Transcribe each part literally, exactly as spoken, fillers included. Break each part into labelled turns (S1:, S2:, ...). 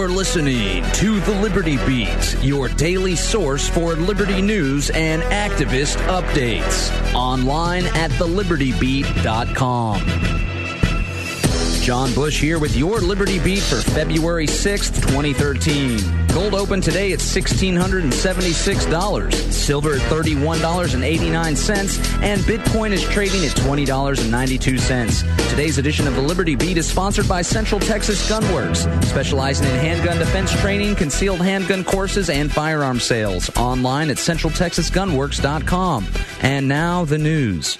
S1: You're listening to The Liberty Beat, your daily source for liberty news and activist updates. Online at the liberty beat dot com. John Bush here with your Liberty Beat for February sixth, twenty thirteen. Gold opened today at one thousand six hundred seventy-six dollars, silver at thirty-one dollars and eighty-nine cents, and Bitcoin is trading at twenty dollars and ninety-two cents. Today's edition of the Liberty Beat is sponsored by Central Texas Gunworks, specializing in handgun defense training, concealed handgun courses, and firearm sales. Online at central texas gunworks dot com. And now the news.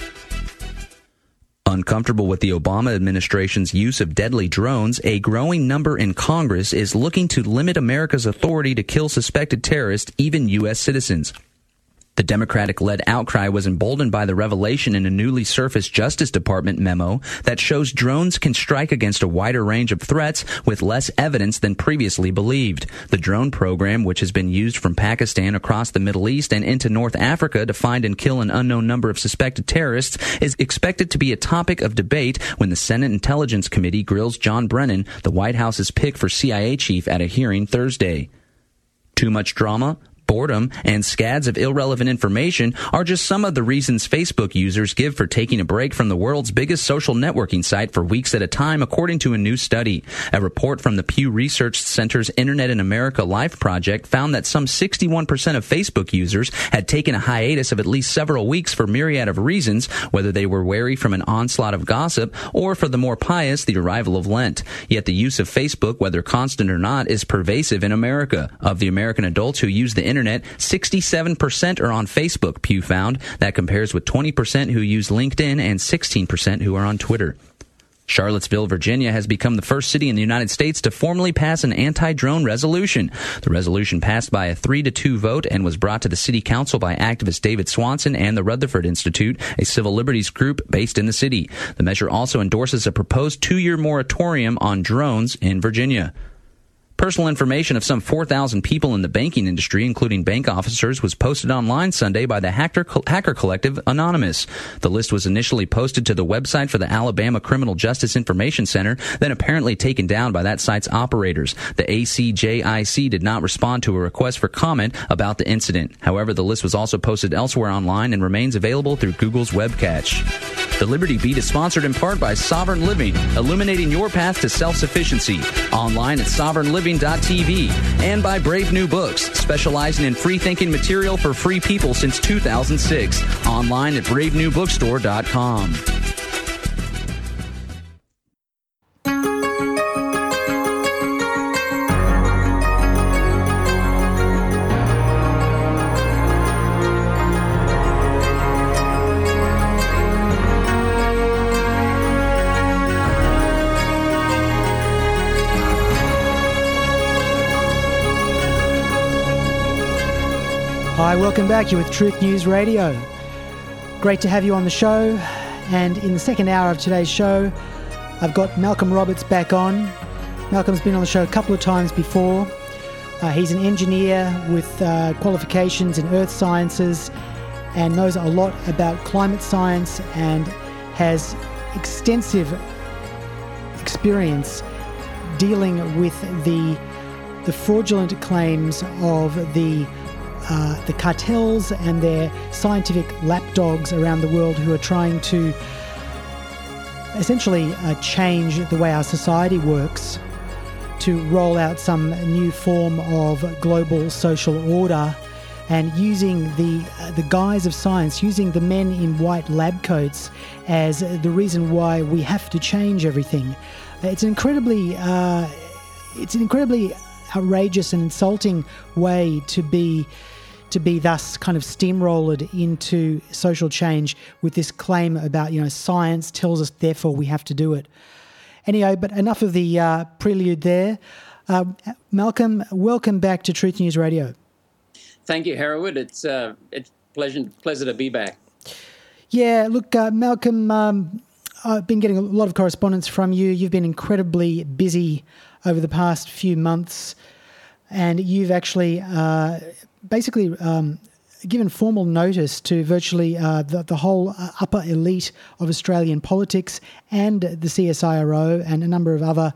S1: Uncomfortable with the Obama administration's use of deadly drones, a growing number in Congress is looking to limit America's authority to kill suspected terrorists, even U S citizens. The Democratic-led outcry was emboldened by the revelation in a newly surfaced Justice Department memo that shows drones can strike against a wider range of threats with less evidence than previously believed. The drone program, which has been used from Pakistan across the Middle East and into North Africa to find and kill an unknown number of suspected terrorists, is expected to be a topic of debate when the Senate Intelligence Committee grills John Brennan, the White House's pick for C I A chief, at a hearing Thursday. Too much drama? Boredom and scads of irrelevant information are just some of the reasons Facebook users give for taking a break from the world's biggest social networking site for weeks at a time, according to a new study. A report from the Pew Research Center's Internet in America Life project found that some sixty-one percent of Facebook users had taken a hiatus of at least several weeks for myriad of reasons, whether they were wary from an onslaught of gossip or, for the more pious, the arrival of Lent. Yet the use of Facebook, whether constant or not, is pervasive in America. Of the American adults who use the Internet, sixty-seven percent are on Facebook, Pew found. That compares with twenty percent who use LinkedIn and sixteen percent who are on Twitter. Charlottesville, Virginia has become the first city in the United States to formally pass an anti-drone resolution. The resolution passed by a three to two vote and was brought to the city council by activist David Swanson and the Rutherford Institute, a civil liberties group based in the city. The measure also endorses a proposed two-year moratorium on drones in Virginia. Personal information of some four thousand people in the banking industry, including bank officers, was posted online Sunday by the hacker, hacker collective Anonymous. The list was initially posted to the website for the Alabama Criminal Justice Information Center, then apparently taken down by that site's operators. The A C J I C did not respond to a request for comment about the incident. However, the list was also posted elsewhere online and remains available through Google's web cache. The Liberty Beat is sponsored in part by Sovereign Living, illuminating your path to self-sufficiency. Online at sovereign living dot t v, and by Brave New Books, specializing in free-thinking material for free people since two thousand six. Online at brave new bookstore dot com.
S2: Hi, welcome back. You're with Truth News Radio. Great to have you on the show. And in the second hour of today's show, I've got Malcolm Roberts back on. Malcolm's been on the show a couple of times before. Uh, he's an engineer with uh, qualifications in earth sciences and knows a lot about climate science and has extensive experience dealing with the, the fraudulent claims of the Uh, the cartels and their scientific lapdogs around the world who are trying to essentially uh, change the way our society works to roll out some new form of global social order, and using the uh, the guise of science, using the men in white lab coats as the reason why we have to change everything. It's an incredibly uh, it's an incredibly outrageous and insulting way to be to be thus kind of steamrolled into social change with this claim about, you know, science tells us, therefore we have to do it. Anyway, but enough of the uh, prelude there. Uh, Malcolm, welcome back to Truth News Radio.
S3: Thank you, Hereward. It's uh, it's pleasure pleasure to be back.
S2: Yeah, look, uh, Malcolm, um, I've been getting a lot of correspondence from you. You've been incredibly busy over the past few months, and you've actually uh, basically um, given formal notice to virtually uh, the, the whole uh, upper elite of Australian politics and the C S I R O and a number of other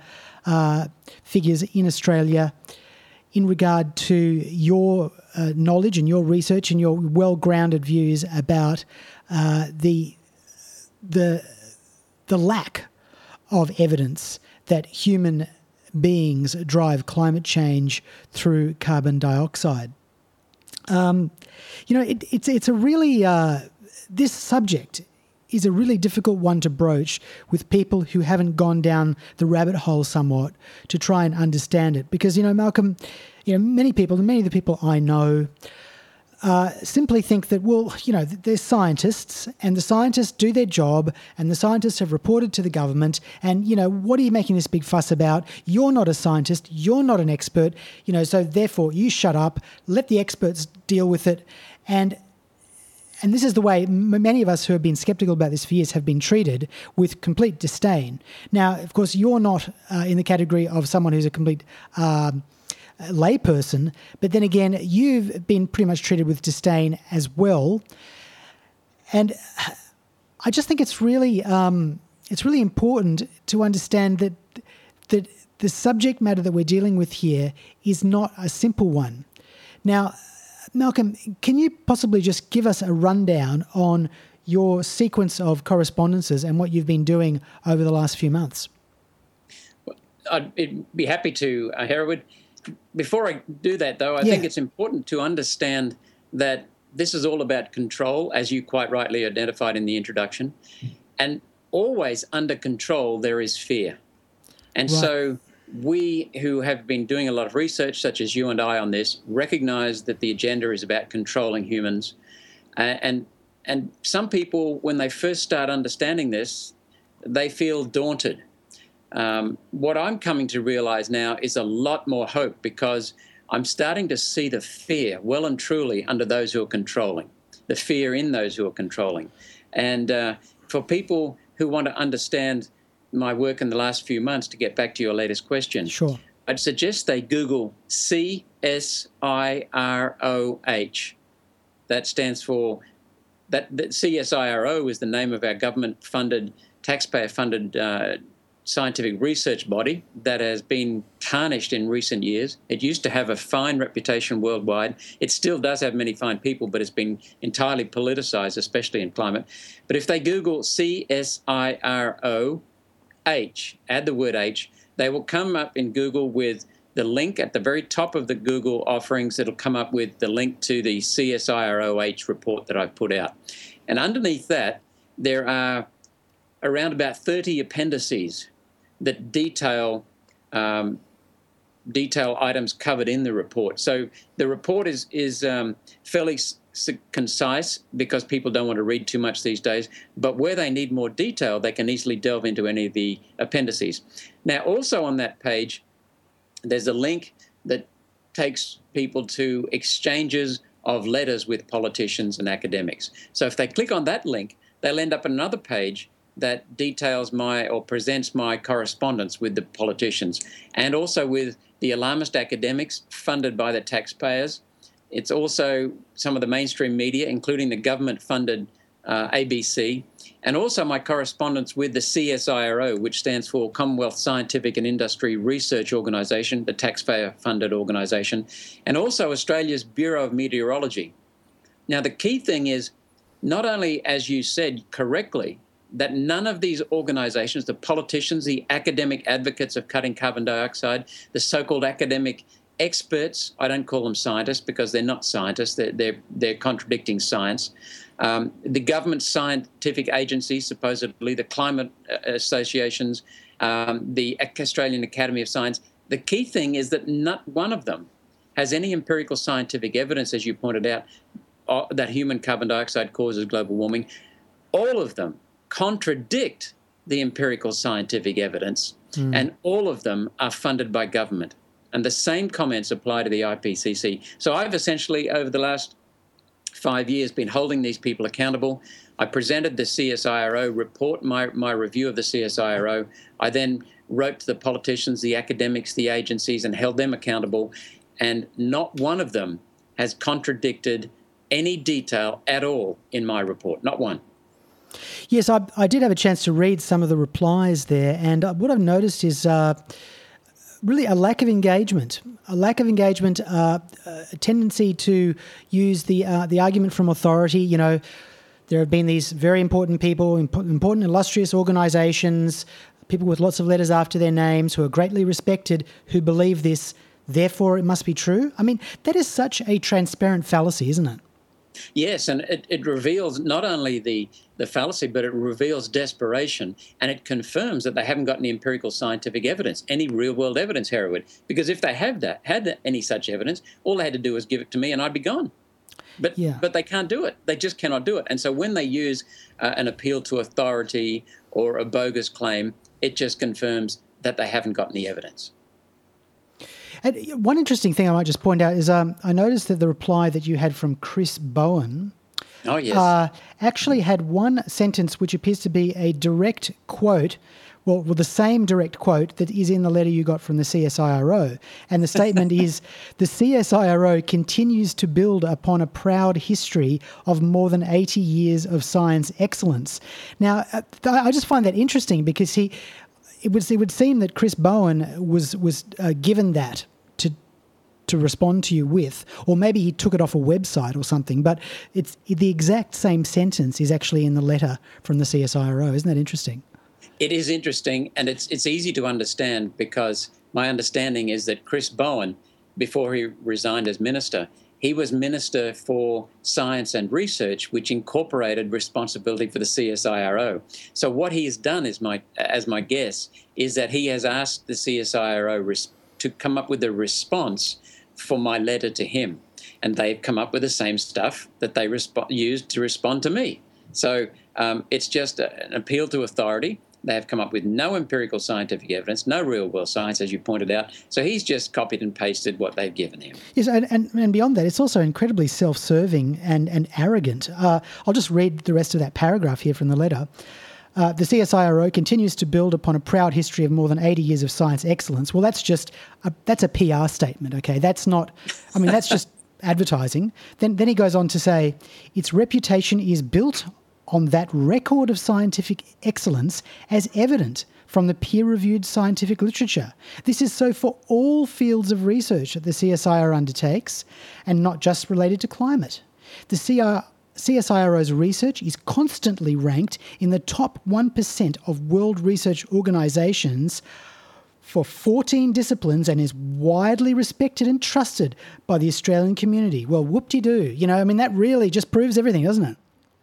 S2: uh, figures in Australia in regard to your uh, knowledge and your research and your well-grounded views about uh, the the the lack of evidence that human beings drive climate change through carbon dioxide. Um, you know, it, it's it's a really uh, this subject is a really difficult one to broach with people who haven't gone down the rabbit hole somewhat to try and understand it. Because, you know, Malcolm, you know, many people, many of the people I know, uh, simply think that, well, you know, they're scientists and the scientists do their job and the scientists have reported to the government and, you know, what are you making this big fuss about? You're not a scientist. You're not an expert. You know, so therefore you shut up, let the experts deal with it. And And this is the way many of us who have been sceptical about this for years have been treated, with complete disdain. Now, of course, you're not uh, in the category of someone who's a complete um, layperson, but then again, you've been pretty much treated with disdain as well. And I just think it's really um, it's really important to understand that that the subject matter that we're dealing with here is not a simple one. Now, Malcolm, can you possibly just give us a rundown on your sequence of correspondences and what you've been doing over the last few months?
S3: I'd be happy to, uh, Hereward. Before I do that, though, I
S2: yeah.
S3: think it's important to understand that this is all about control, as you quite rightly identified in the introduction. And always under control, there is fear. And
S2: right.
S3: so we who have been doing a lot of research, such as you and I on this, recognize that the agenda is about controlling humans. Uh, and and some people, when they first start understanding this, they feel daunted. Um, what I'm coming to realize now is a lot more hope, because I'm starting to see the fear well and truly under those who are controlling, the fear in those who are controlling. And uh, for people who want to understand my work in the last few months, to get back to your latest question,
S2: sure.
S3: I'd suggest they Google C S I R O H. That stands for, that, that C S I R O is the name of our government-funded, taxpayer-funded uh, scientific research body that has been tarnished in recent years. It used to have a fine reputation worldwide. It still does have many fine people, but it's been entirely politicized, especially in climate. But if they Google C S I R O H, add the word H, they will come up in Google with the link at the very top of the Google offerings. It'll come up with the link to the C S I R O H report that I've put out. And underneath that, there are around about thirty appendices that detail um, detail items covered in the report. So the report is, is um, fairly s- concise, because people don't want to read too much these days, but where they need more detail, they can easily delve into any of the appendices. Now, also on that page, there's a link that takes people to exchanges of letters with politicians and academics. So if they click on that link, they'll end up on another page that details my or presents my correspondence with the politicians, and also with the alarmist academics funded by the taxpayers. It's also some of the mainstream media, including the government-funded uh, A B C, and also my correspondence with the C S I R O, which stands for Commonwealth Scientific and Industry Research Organisation, the taxpayer-funded organisation, and also Australia's Bureau of Meteorology. Now, the key thing is, not only, as you said correctly, that none of these organizations, the politicians, the academic advocates of cutting carbon dioxide, the so-called academic experts, I don't call them scientists because they're not scientists, they're, they're, they're contradicting science, um, the government scientific agencies, supposedly the climate associations, um, the Australian Academy of Science, the key thing is that not one of them has any empirical scientific evidence, as you pointed out, uh, that human carbon dioxide causes global warming. All of them contradict the empirical scientific evidence, mm. and all of them are funded by government. And the same comments apply to the I P C C. So I've essentially, over the last five years, been holding these people accountable. I presented the C S I R O report, my, my review of the C S I R O. I then wrote to the politicians, the academics, the agencies, and held them accountable. And not one of them has contradicted any detail at all in my report, not one.
S2: Yes, I, I did have a chance to read some of the replies there, and what I've noticed is uh, really a lack of engagement, a lack of engagement, uh, a tendency to use the uh, the argument from authority. You know, there have been these very important people, important illustrious organisations, people with lots of letters after their names who are greatly respected, who believe this, therefore it must be true. I mean, that is such a transparent fallacy, isn't it?
S3: Yes, and it, it reveals not only the, the fallacy, but it reveals desperation, and it confirms that they haven't got any empirical scientific evidence, any real-world evidence, Hereward. Because if they had that, had any such evidence, all they had to do was give it to me and I'd be gone. But
S2: yeah.
S3: but they can't do it. They just cannot do it. And so when they use uh, an appeal to authority or a bogus claim, it just confirms that they haven't got any evidence.
S2: And one interesting thing I might just point out is um, I noticed that the reply that you had from Chris Bowen
S3: oh, yes.
S2: uh, actually had one sentence which appears to be a direct quote, well, well, the same direct quote that is in the letter you got from the C S I R O. And the statement is, the C S I R O continues to build upon a proud history of more than eighty years of science excellence. Now, I just find that interesting because he... It would it would seem that Chris Bowen was was uh, given that to to respond to you with, or maybe he took it off a website or something. But it's the exact same sentence is actually in the letter from the C S I R O. Isn't that interesting?
S3: It is interesting, and it's it's easy to understand because my understanding is that Chris Bowen, before he resigned as minister, he was Minister for Science and Research, which incorporated responsibility for the C S I R O. So what he has done, is my, as my guess, is that he has asked the C S I R O res- to come up with a response for my letter to him. And they've come up with the same stuff that they resp- used to respond to me. So um, it's just a, an appeal to authority. They have come up with no empirical scientific evidence, no real-world science, as you pointed out. So he's just copied and pasted what they've given him.
S2: Yes, and, and, and beyond that, it's also incredibly self-serving and, and arrogant. Uh, I'll just read the rest of that paragraph here from the letter. Uh, the C S I R O continues to build upon a proud history of more than eighty years of science excellence. Well, that's just a, that's a P R statement, okay? That's not, I mean, that's just advertising. Then, then he goes on to say, its reputation is built on that record of scientific excellence as evident from the peer-reviewed scientific literature. This is so for all fields of research that the C S I R O undertakes and not just related to climate. The C S I R O's research is constantly ranked in the top one percent of world research organisations for fourteen disciplines and is widely respected and trusted by the Australian community. Well, whoop-de-doo. You know, I mean, that really just proves everything, doesn't it?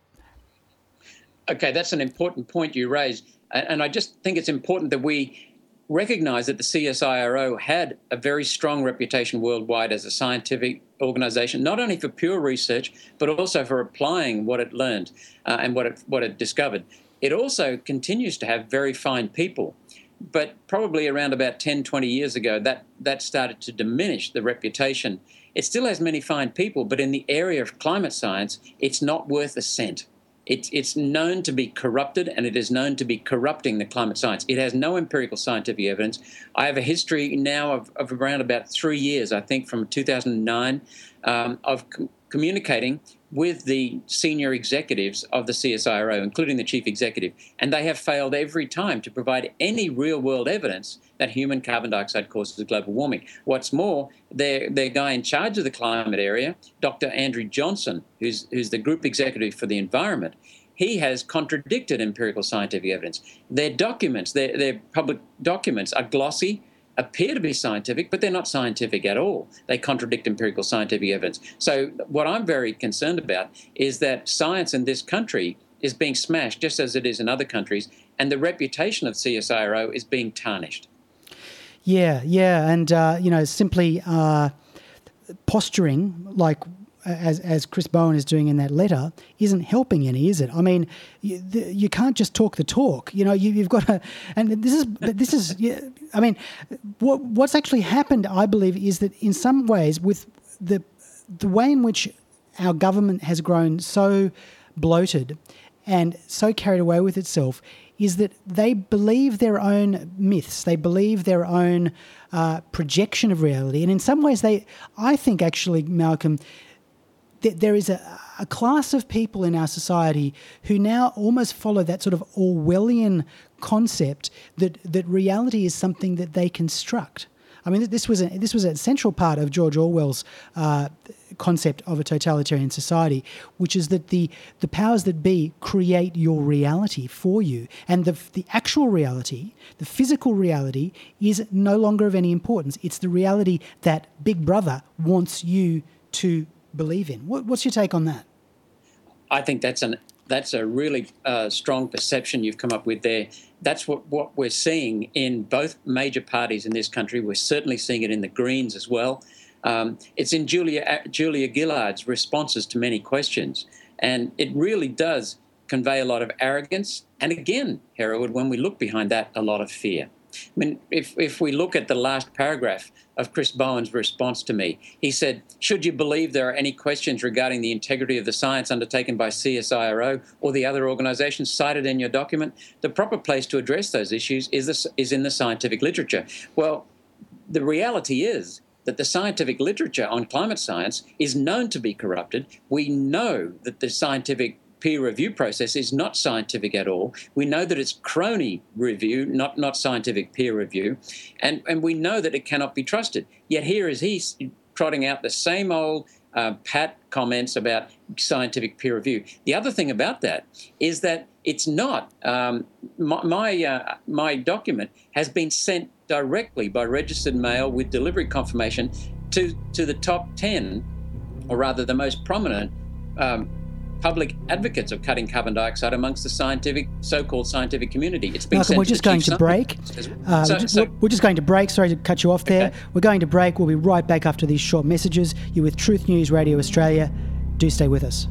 S3: Okay, that's an important point you raised. And I just think it's important that we recognise that the C S I R O had a very strong reputation worldwide as a scientific organisation, not only for pure research, but also for applying what it learned uh, and what it, what it discovered. It also continues to have very fine people. But probably around about ten, twenty years ago, that, that started to diminish the reputation. It still has many fine people, but in the area of climate science, it's not worth a cent. It's, it's known to be corrupted, and it is known to be corrupting the climate science. It has no empirical scientific evidence. I have a history now of, of around about three years, I think, from two thousand nine, um, of com- communicating with the senior executives of the C S I R O, including the chief executive, and they have failed every time to provide any real-world evidence that human carbon dioxide causes global warming. What's more, their, their guy in charge of the climate area, Doctor Andrew Johnson, who's, who's the group executive for the environment, he has contradicted empirical scientific evidence. Their documents, their, their public documents are glossy, appear to be scientific, but they're not scientific at all. They contradict empirical scientific evidence. So what I'm very concerned about is that science in this country is being smashed, just as it is in other countries, and the reputation of C S I R O is being tarnished.
S2: Yeah, yeah, and, uh, you know, simply uh, posturing like as as Chris Bowen is doing in that letter, isn't helping any, is it? I mean, you, the, you can't just talk the talk. You know, you, you've got to, and this is this is. Yeah, I mean, what what's actually happened, I believe, is that in some ways, with the the way in which our government has grown so bloated and so carried away with itself, is that they believe their own myths. They believe their own uh, projection of reality, and in some ways, they, I think, actually, Malcolm, there is a, a class of people in our society who now almost follow that sort of Orwellian concept that, that reality is something that they construct. I mean, this was a, this was a central part of George Orwell's uh, concept of a totalitarian society, which is that the the powers that be create your reality for you, and the the actual reality, the physical reality, is no longer of any importance. It's the reality that Big Brother wants you to believe in. What, what's your take on that?
S3: I think that's an that's a really uh, strong perception you've come up with there. That's what, what we're seeing in both major parties in this country. We're certainly seeing it in the Greens as well. Um, it's in Julia Julia Gillard's responses to many questions, and it really does convey a lot of arrogance. And again, Hereward, when we look behind that, a lot of fear. I mean, if, if we look at the last paragraph of Chris Bowen's response to me, he said, should you believe there are any questions regarding the integrity of the science undertaken by C S I R O or the other organisations cited in your document, the proper place to address those issues is, this, is in the scientific literature. Well, the reality is that the scientific literature on climate science is known to be corrupted. We know that the scientific peer review process is not scientific at all. We know that it's crony review, not, not scientific peer review, and, and we know that it cannot be trusted. Yet here is he trotting out the same old uh, pat comments about scientific peer review. The other thing about that is that it's not, um, my, my, uh, my document has been sent directly by registered mail with delivery confirmation to, to the top ten, or rather the most prominent um, public advocates of cutting carbon dioxide amongst the scientific, so-called scientific community. It's been
S2: Malcolm, we're just going to break. Uh, so, we're, just, so, we're just going to break. Sorry to cut you off there. Okay. We're going to break. We'll be right back after these short messages. You're with Truth News Radio Australia. Do stay with us.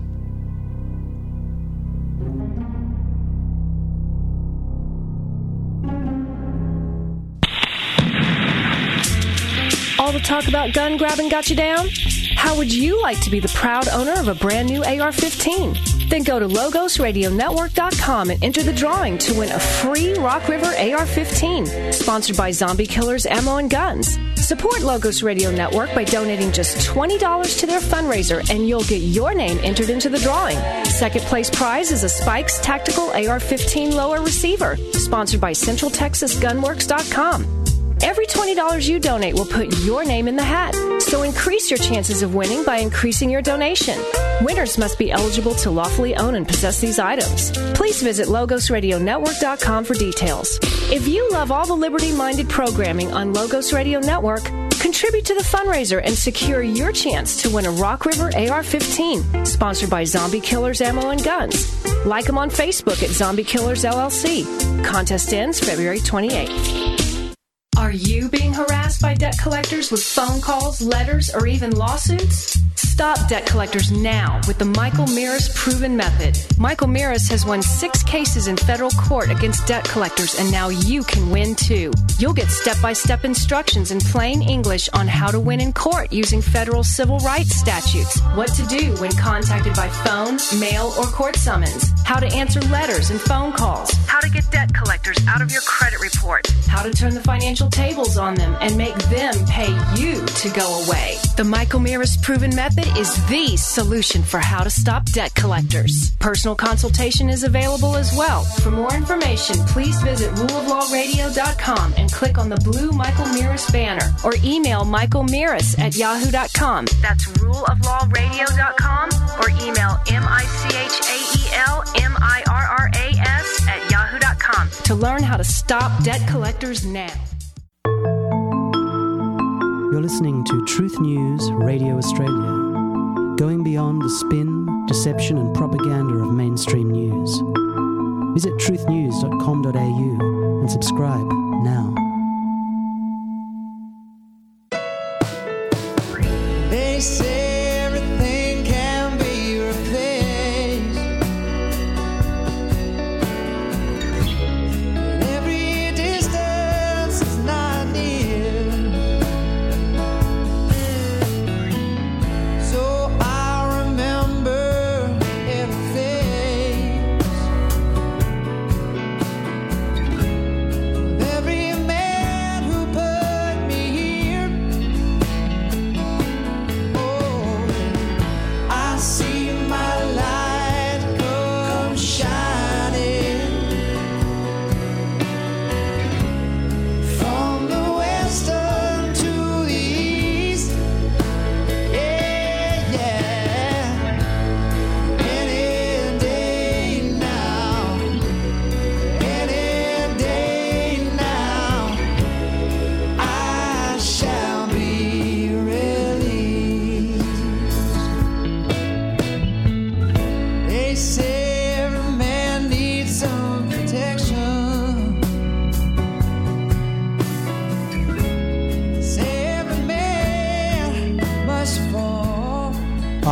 S4: All the talk about gun grabbing got you down? How would you like to be the proud owner of a brand new A R fifteen? Then go to Logos Radio Network dot com and enter the drawing to win a free Rock River A R fifteen, sponsored by Zombie Killers Ammo and Guns. Support Logos Radio Network by donating just twenty dollars to their fundraiser, and you'll get your name entered into the drawing. Second place prize is a Spikes Tactical A R fifteen lower receiver, sponsored by Central Texas Gunworks dot com. Every twenty dollars you donate will put your name in the hat. So increase your chances of winning by increasing your donation. Winners must be eligible to lawfully own and possess these items. Please visit Logos Radio Network dot com for details. If you love all the liberty-minded programming on Logos Radio Network, contribute to the fundraiser and secure your chance to win a Rock River A R fifteen, sponsored by Zombie Killers Ammo and Guns. Like them on Facebook at Zombie Killers L L C. Contest ends February twenty-eighth. Are you being harassed by debt collectors with phone calls, letters, or even lawsuits? Stop debt collectors now with the Michael Mirris Proven Method. Michael Mirris has won six cases in federal court against debt collectors, and now you can win too. You'll get step-by-step instructions in plain English on how to win in court using federal civil rights statutes, what to do when contacted by phone, mail, or court summons, how to answer letters and phone calls, how to get debt collectors out of your credit report, how to turn the financial tables on them and make them pay you to go away. The Michael Mirris Proven Method is the solution for how to stop debt collectors. Personal consultation is available as well. For more information, please visit rule of law radio dot com and click on the blue Michael Mirris banner, or email michael mirris at yahoo dot com. That's rule of law radio dot com, or email M I C H A E L M I R R A S at yahoo dot com to learn how to stop debt collectors now.
S2: You're listening to Truth News Radio Australia, going beyond the spin, deception and propaganda of mainstream news. Visit truth news dot com dot a u and subscribe now.
S5: They say everything can be replaced, and every distance is not near. So I remember every face of every man.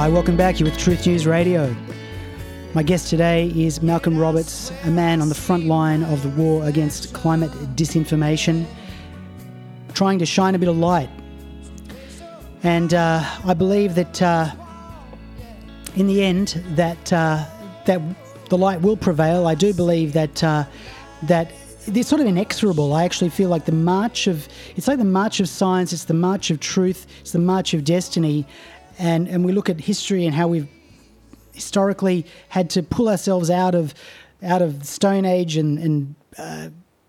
S2: Hi, welcome back. You're with Truth News Radio. My guest today is Malcolm Roberts, a man on the front line of the war against climate disinformation, trying to shine a bit of light. And uh, I believe that uh, in the end that uh, that the light will prevail. I do believe that uh, that it's sort of inexorable. I actually feel like the march of it's like the march of science. It's the march of truth. It's the march of destiny. And and we look at history and how we've historically had to pull ourselves out of out of the Stone Age and and uh,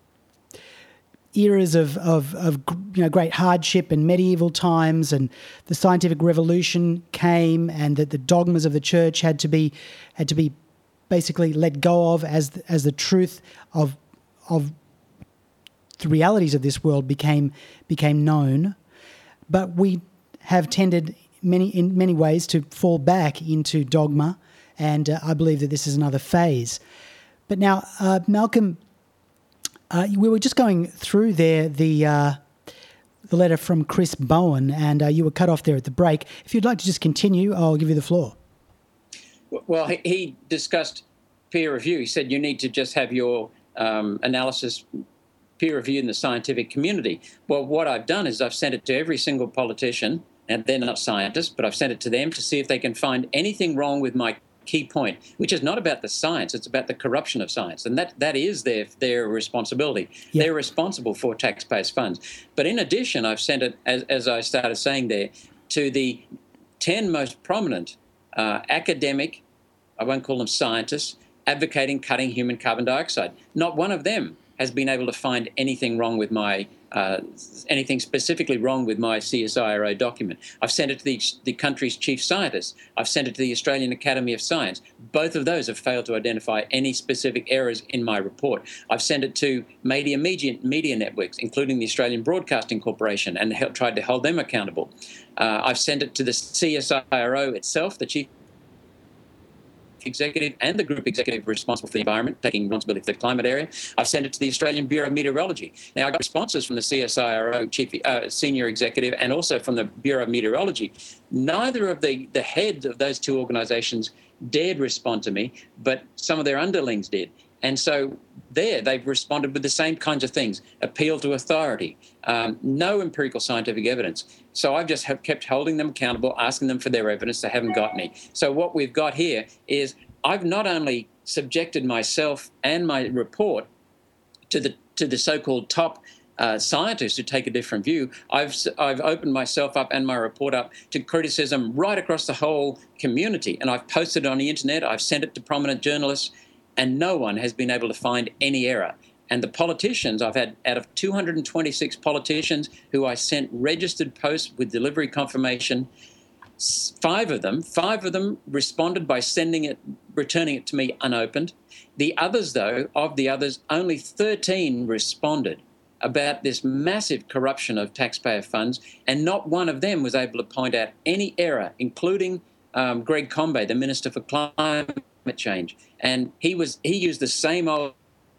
S2: eras of, of of you know great hardship and medieval times, and the scientific revolution came, and that the dogmas of the church had to be had to be basically let go of as the, as the truth of of the realities of this world became became known. But we have tended many in many ways to fall back into dogma, and uh, I believe that this is another phase. But now, uh, Malcolm, uh, we were just going through there the uh, the letter from Chris Bowen, and uh, you were cut off there at the break. If you'd like to just continue, I'll give you the floor.
S3: Well, he discussed peer review. He said you need to just have your um, analysis peer reviewed in the scientific community. Well, what I've done is I've sent it to every single politician, and they're not scientists, but I've sent it to them to see if they can find anything wrong with my key point, which is not about the science, it's about the corruption of science. And that, that is their, their responsibility. Yep. They're responsible for taxpayers' funds. But in addition, I've sent it, as, as I started saying there, to the ten most prominent uh, academic, I won't call them scientists, advocating cutting human carbon dioxide. Not one of them has been able to find anything wrong with my Uh, anything specifically wrong with my C S I R O document. I've sent it to the, the country's chief scientists. I've sent it to the Australian Academy of Science. Both of those have failed to identify any specific errors in my report. I've sent it to media, media, media networks, including the Australian Broadcasting Corporation, and he- tried to hold them accountable. Uh, I've sent it to the C S I R O itself, the chief executive and the group executive responsible for the environment, taking responsibility for the climate area. I've sent it to the Australian Bureau of Meteorology. Now, I got responses from the C S I R O chief, uh, senior executive and also from the Bureau of Meteorology. Neither of the, the heads of those two organisations dared respond to me, but some of their underlings did. And so there, they've responded with the same kinds of things: appeal to authority, um, no empirical scientific evidence. So I've just have kept holding them accountable, asking them for their evidence. They haven't got any. So what we've got here is I've not only subjected myself and my report to the to the so-called top uh, scientists who take a different view, I've I've opened myself up and my report up to criticism right across the whole community. And I've posted it on the internet. I've sent it to prominent journalists, and no one has been able to find any error. And the politicians, I've had out of two hundred twenty-six politicians who I sent registered posts with delivery confirmation, five of them, five of them responded by sending it, returning it to me unopened. The others, though, of the others, only thirteen responded about this massive corruption of taxpayer funds, and not one of them was able to point out any error, including um, Greg Combet, the Minister for Climate Change. And he was he used the same old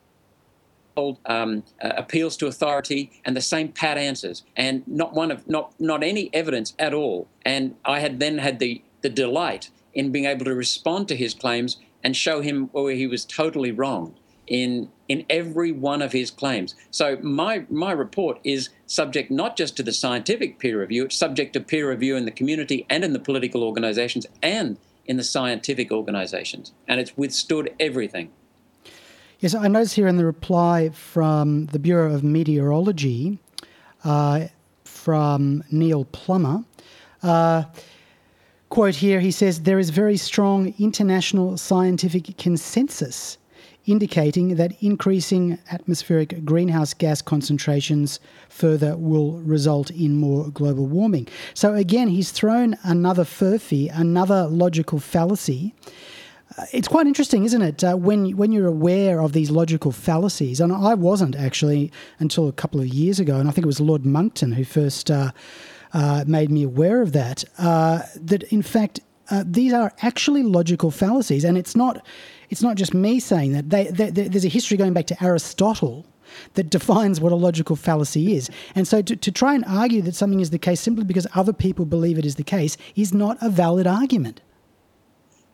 S3: Old, um, uh, appeals to authority and the same pat answers, and not one of not not any evidence at all. And I had then had the the delight in being able to respond to his claims and show him where he was totally wrong in in every one of his claims. So my my report is subject not just to the scientific peer review; it's subject to peer review in the community and in the political organisations and in the scientific organisations, and it's withstood everything.
S2: Yes, I notice here in the reply from the Bureau of Meteorology, uh, from Neil Plummer, uh, quote here, he says, there is very strong international scientific consensus indicating that increasing atmospheric greenhouse gas concentrations further will result in more global warming. So again, he's thrown another furphy, another logical fallacy. Uh, it's quite interesting, isn't it, uh, when when you're aware of these logical fallacies, and I wasn't actually until a couple of years ago, and I think it was Lord Monckton who first uh, uh, made me aware of that, uh, that in fact uh, these are actually logical fallacies, and it's not it's not just me saying that. They, they, they, there's a history going back to Aristotle that defines what a logical fallacy is. And so to, to try and argue that something is the case simply because other people believe it is the case is not a valid argument.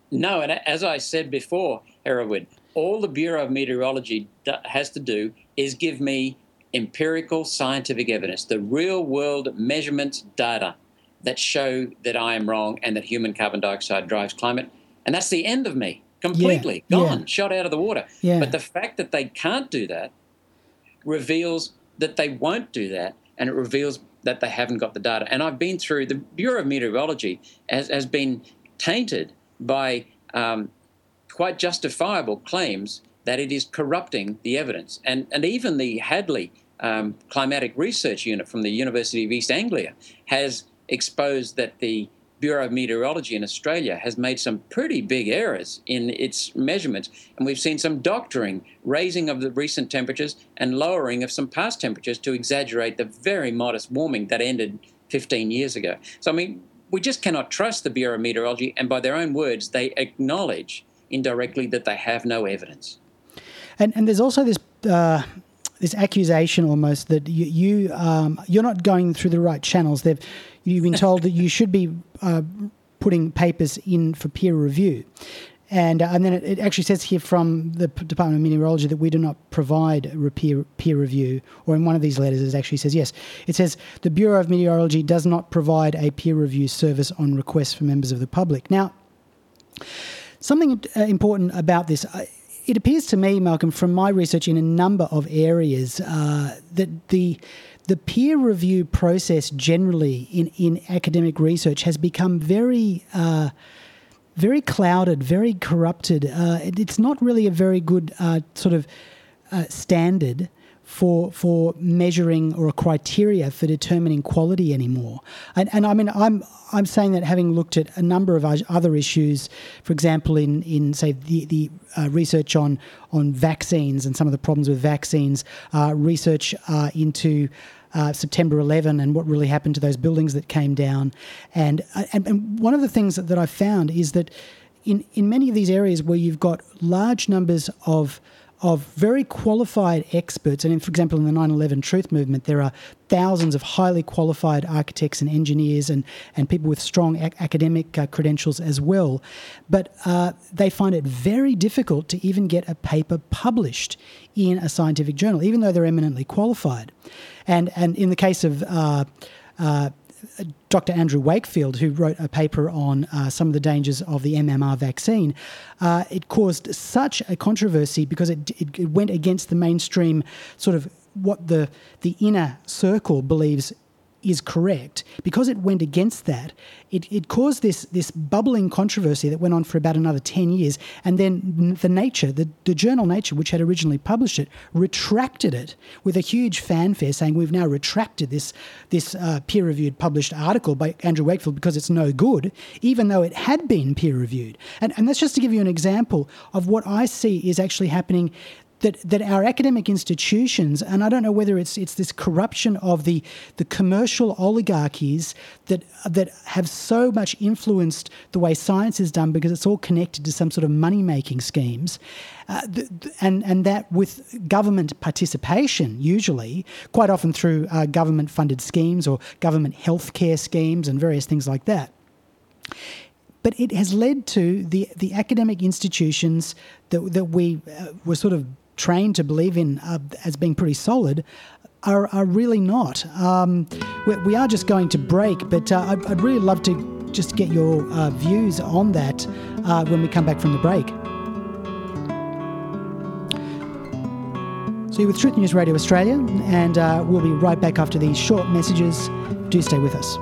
S3: No, and as I said before, Hereward, all the Bureau of Meteorology has to do is give me empirical scientific evidence, the real-world measurements data that show that I am wrong and that human carbon dioxide drives climate. And that's the end of me, completely
S2: yeah,
S3: gone,
S2: yeah.
S3: shot out of the water.
S2: Yeah.
S3: But the fact that they can't do that reveals that they won't do that, and it reveals that they haven't got the data. And I've been through, the Bureau of Meteorology has, has been tainted by um, quite justifiable claims that it is corrupting the evidence. And, and even the Hadley um, Climatic Research Unit from the University of East Anglia has exposed that the Bureau of Meteorology in Australia has made some pretty big errors in its measurements. And we've seen some doctoring, raising of the recent temperatures and lowering of some past temperatures to exaggerate the very modest warming that ended fifteen years ago. So, I mean, we just cannot trust the Bureau of Meteorology, and by their own words, they acknowledge indirectly that they have no evidence.
S2: And and there's also this uh, this accusation almost that you, you um, you're not going through the right channels. They've you've been told that you should be uh, putting papers in for peer review. And, uh, and then it, it actually says here from the Department of Meteorology that we do not provide a peer, peer review, or in one of these letters it actually says, yes, it says the Bureau of Meteorology does not provide a peer review service on request for members of the public. Now, something uh, important about this, uh, it appears to me, Malcolm, from my research in a number of areas, uh, that the the peer review process generally in, in academic research has become very... Uh, very clouded, very corrupted. Uh, it, it's not really a very good uh, sort of uh, standard for for measuring or a criteria for determining quality anymore. And, and I mean, I'm I'm saying that having looked at a number of other issues, for example, in in say the the uh, research on on vaccines and some of the problems with vaccines, uh, research uh, into Uh, September eleventh and what really happened to those buildings that came down. And, and and one of the things that, that I've found is that in, in many of these areas where you've got large numbers of of very qualified experts, and in, for example, in the nine eleven Truth Movement, there are thousands of highly qualified architects and engineers and, and people with strong ac- academic uh, credentials as well, but uh, they find it very difficult to even get a paper published in a scientific journal, even though they're eminently qualified. And and in the case of uh, uh, Doctor Andrew Wakefield, who wrote a paper on uh, some of the dangers of the M M R vaccine, uh, it caused such a controversy because it, it, it went against the mainstream sort of what the the inner circle believes is correct. Because it went against that, it, it caused this this bubbling controversy that went on for about another ten years. And then the Nature, the, the journal Nature, which had originally published it, retracted it with a huge fanfare saying we've now retracted this, this uh, peer-reviewed published article by Andrew Wakefield because it's no good, even though it had been peer-reviewed. And, and that's just to give you an example of what I see is actually happening, that that our academic institutions, and I don't know whether it's it's this corruption of the the commercial oligarchies that that have so much influenced the way science is done because it's all connected to some sort of money-making schemes, uh, th- th- and, and that with government participation, usually, quite often through uh, government-funded schemes or government healthcare schemes and various things like that. But it has led to the, the academic institutions that that we uh, were sort of trained to believe in uh, as being pretty solid are, are really not. Um, we, we are just going to break, but uh, I'd, I'd really love to just get your uh, views on that uh, when we come back from the break. So you're with Truth News Radio Australia, and uh, we'll be right back after these short messages. Do stay with us.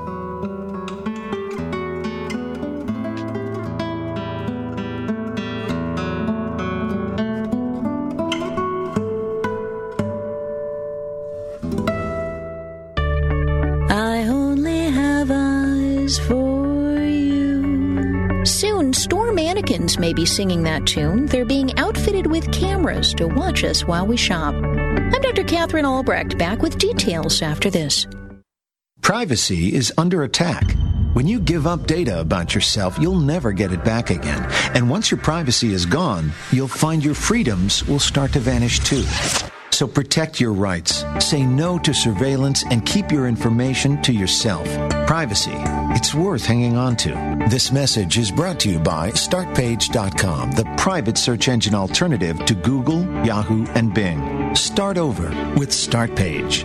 S6: May be singing that tune. They're being outfitted with cameras to watch us while we shop. I'm Doctor Catherine Albrecht, back with details after this.
S7: Privacy is under attack. When you give up data about yourself, you'll never get it back again. And once your privacy is gone, you'll find your freedoms will start to vanish too. So protect your rights, say no to surveillance, and keep your information to yourself. Privacy, it's worth hanging on to. This message is brought to you by start page dot com, the private search engine alternative to Google, Yahoo, and Bing. Start over with StartPage.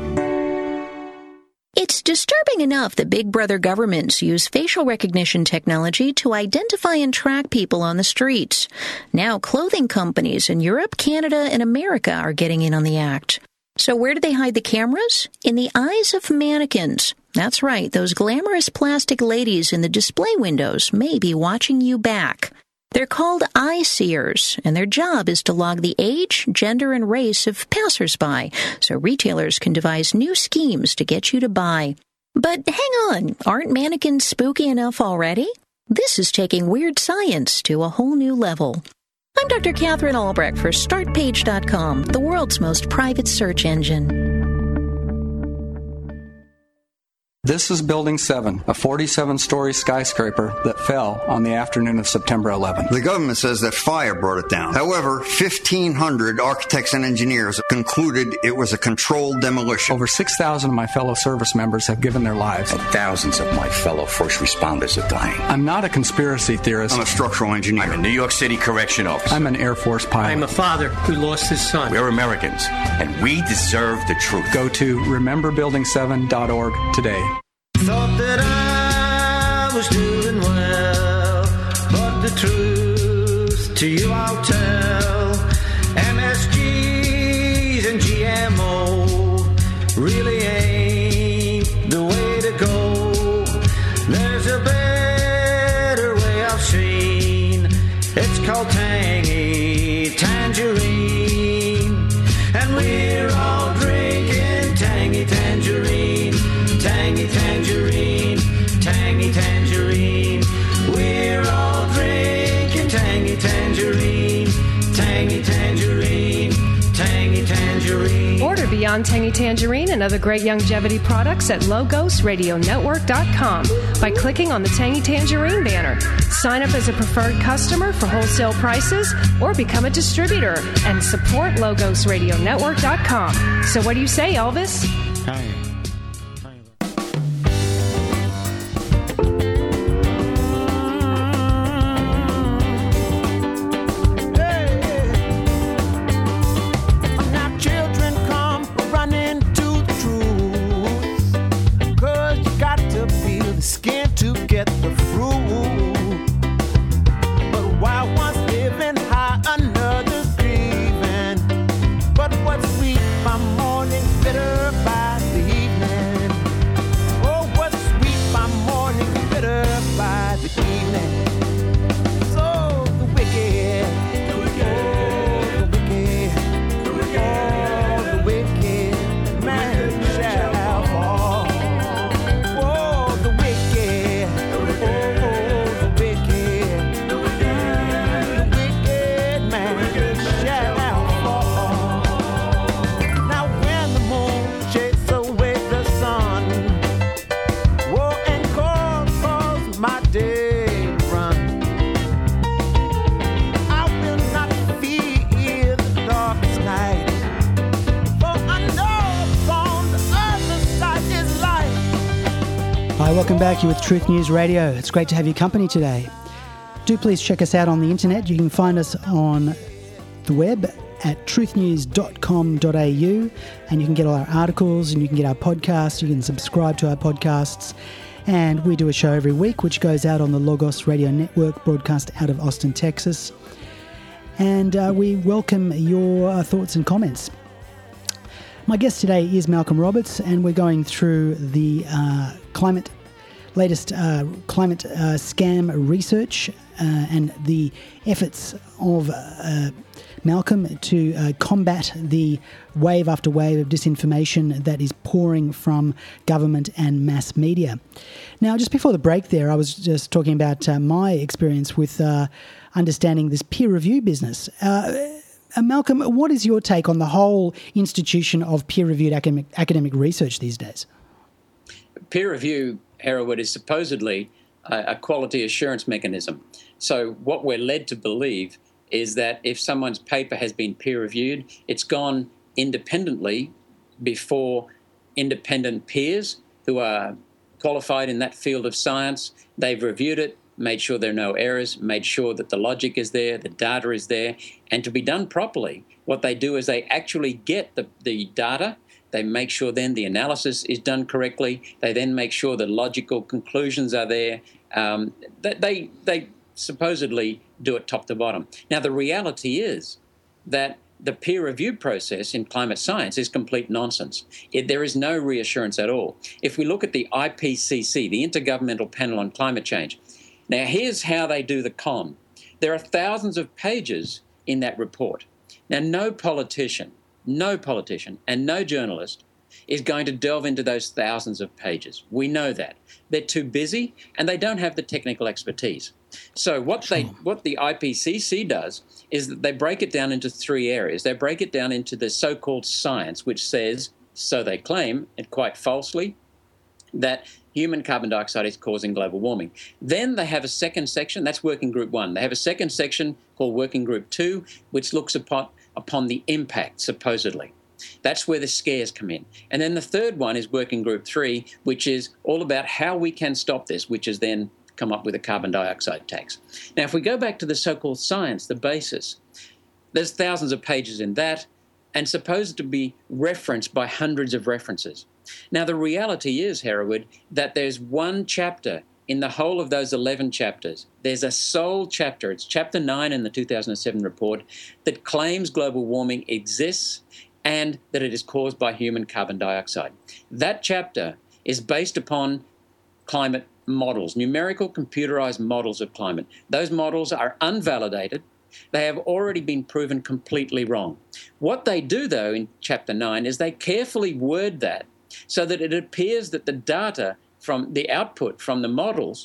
S6: It's disturbing enough that big brother governments use facial recognition technology to identify and track people on the streets. Now clothing companies in Europe, Canada, and America are getting in on the act. So where do they hide the cameras? In the eyes of mannequins. That's right, those glamorous plastic ladies in the display windows may be watching you back. They're called eye seers, and their job is to log the age, gender, and race of passersby, so retailers can devise new schemes to get you to buy. But hang on, aren't mannequins spooky enough already? This is taking weird science to a whole new level. I'm Doctor Catherine Albrecht for start page dot com, the world's most private search engine.
S8: This is Building seven, a forty-seven story skyscraper that fell on the afternoon of September eleventh.
S9: The government says that fire brought it down. However, fifteen hundred architects and engineers concluded it was a controlled demolition.
S8: Over six thousand of my fellow service members have given their lives.
S10: And thousands of my fellow first responders are dying.
S8: I'm not a conspiracy theorist.
S9: I'm a structural engineer.
S10: I'm a New York City correction officer.
S8: I'm an Air Force pilot.
S11: I'm a father who lost his son.
S10: We're Americans, and we deserve the truth.
S8: Go to remember building seven dot org today.
S5: Thought that I was doing well, but the truth to you I'll tell. M S Gs and G M O really ain't the way to go. There's a better way I've seen. It's called tangy tangerine, and we're all drinking tangy tangerine. Tangy tangerine, tangy tangerine. We're all drinking tangy tangerine, tangy tangerine, tangy tangerine.
S4: Order Beyond Tangy Tangerine and other great longevity products at Logos Radio Network dot com by clicking on the Tangy Tangerine banner. Sign up as a preferred customer for wholesale prices or become a distributor and support Logos Radio Network dot com. So what do you say, Elvis?
S5: Hi.
S2: Welcome back. You're with Truth News Radio. It's great to have your company today. Do please check us out on the internet. You can find us on the web at truth news dot com dot a u, and you can get all our articles and you can get our podcasts. You can subscribe to our podcasts. And we do a show every week which goes out on the Logos Radio Network, broadcast out of Austin, Texas. And uh, we welcome your uh, thoughts and comments. My guest today is Malcolm Roberts, and we're going through the uh, climate latest uh, climate uh, scam research uh, and the efforts of uh, Malcolm to uh, combat the wave after wave of disinformation that is pouring from government and mass media. Now, just before the break there, I was just talking about uh, my experience with uh, understanding this peer review business. Uh, uh, Malcolm, what is your take on the whole institution of peer-reviewed academic, academic research these days?
S3: Peer review, Hereward, is supposedly a, a quality assurance mechanism. So what we're led to believe is that if someone's paper has been peer-reviewed, it's gone independently before independent peers who are qualified in that field of science. They've reviewed it, made sure there are no errors, made sure that the logic is there, the data is there. And to be done properly, what they do is they actually get the, the data. They make sure then the analysis is done correctly. They then make sure the logical conclusions are there. Um, they, they supposedly do it top to bottom. Now, the reality is that the peer review process in climate science is complete nonsense. It, there is no reassurance at all. If we look at the I P C C, the Intergovernmental Panel on Climate Change, now here's how they do the con. There are thousands of pages in that report. Now, no politician, no politician and no journalist is going to delve into those thousands of pages. We know that. They're too busy and they don't have the technical expertise. So what they, what the I P C C does is that they break it down into three areas. They break it down into the so-called science, which says, so they claim, and quite falsely, that human carbon dioxide is causing global warming. Then they have a second section, that's Working Group One. They have a second section called Working Group Two, which looks upon, upon the impact, supposedly. That's where the scares come in. And then the third one is Working Group Three, which is all about how we can stop this, which is then come up with a carbon dioxide tax. Now, if we go back to the so-called science, the basis, there's thousands of pages in that and supposed to be referenced by hundreds of references. Now, the reality is, Hereward, that there's one chapter in the whole of those eleven chapters. There's a sole chapter, it's chapter nine in the two thousand seven report, that claims global warming exists and that it is caused by human carbon dioxide. That chapter is based upon climate models, numerical computerized models of climate. Those models are unvalidated. They have already been proven completely wrong. What they do, though, in chapter nine is they carefully word that so that it appears that the data from the output from the models,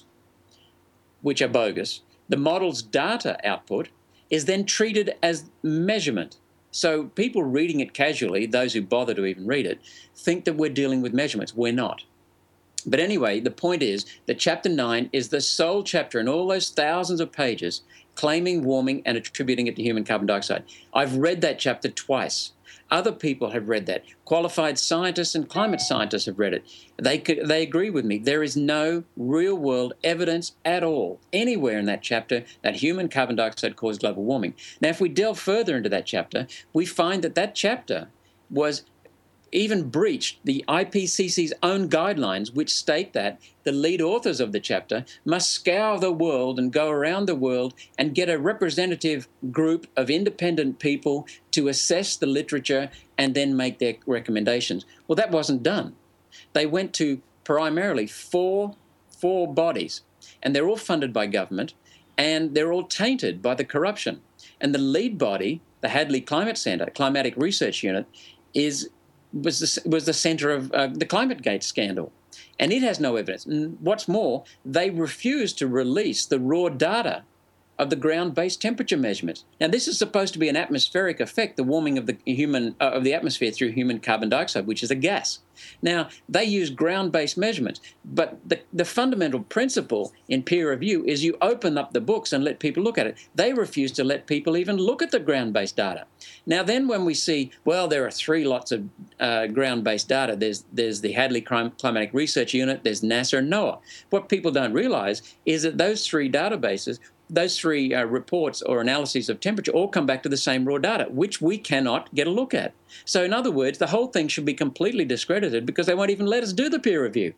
S3: which are bogus, the model's data output is then treated as measurement. So people reading it casually, those who bother to even read it, think that we're dealing with measurements. We're not. But anyway, the point is that chapter nine is the sole chapter in all those thousands of pages claiming warming and attributing it to human carbon dioxide. I've read that chapter twice. Other people have read that. Qualified scientists and climate scientists have read it. They, they agree with me. There is no real-world evidence at all anywhere in that chapter that human carbon dioxide caused global warming. Now, if we delve further into that chapter, we find that that chapter was even breached the I P C C's own guidelines, which state that the lead authors of the chapter must scour the world and go around the world and get a representative group of independent people to assess the literature and then make their recommendations. Well, that wasn't done. They went to primarily four, four bodies, and they're all funded by government, and they're all tainted by the corruption. And the lead body, the Hadley Climate Centre, Climatic Research Unit, is was the, was the centre of uh, the ClimateGate scandal. And it has no evidence. And what's more, they refused to release the raw data of the ground-based temperature measurements. Now, this is supposed to be an atmospheric effect, the warming of the human uh, of the atmosphere through human carbon dioxide, which is a gas. Now, they use ground-based measurements, but the, the fundamental principle in peer review is you open up the books and let people look at it. They refuse to let people even look at the ground-based data. Now, then when we see, well, there are three lots of uh, ground-based data. There's, there's the Hadley Climatic Research Unit, there's NASA and NOAA. What people don't realize is that those three databases Those three uh, reports or analyses of temperature all come back to the same raw data, which we cannot get a look at. So in other words, the whole thing should be completely discredited because they won't even let us do the peer review.